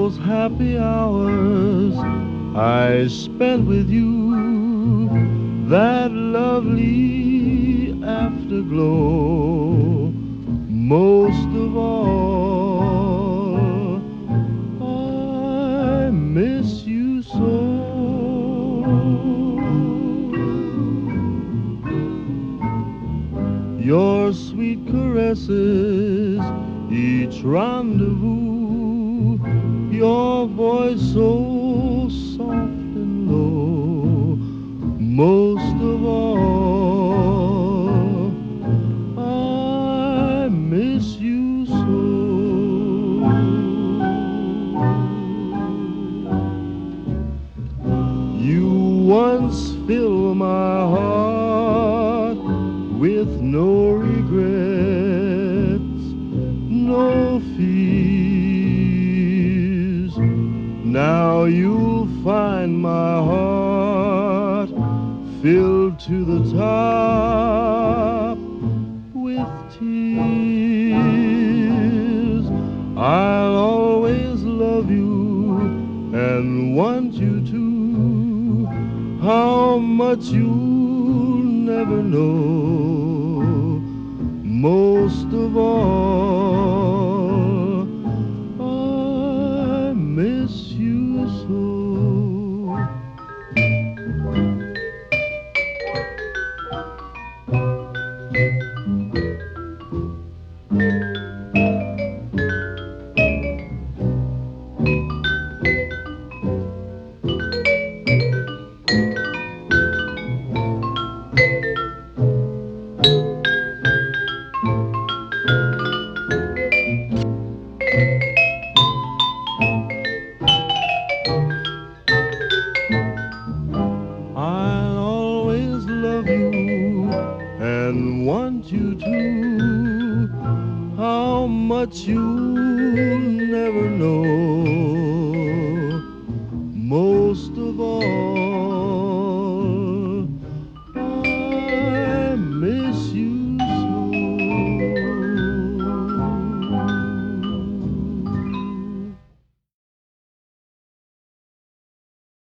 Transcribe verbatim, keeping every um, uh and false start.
those happy hours I spent with you, that lovely afterglow. Most of all, I miss you so. Your sweet caresses, each rendezvous, your voice so soft and low. Most of all, I miss you so. You once filled my heart with no regrets, no fears. Now you'll find my heart filled to the top with tears. I'll always love you and want you to. How much you'll never know. Most of all, I miss you so. I'll always love you and want you to. How much you'll never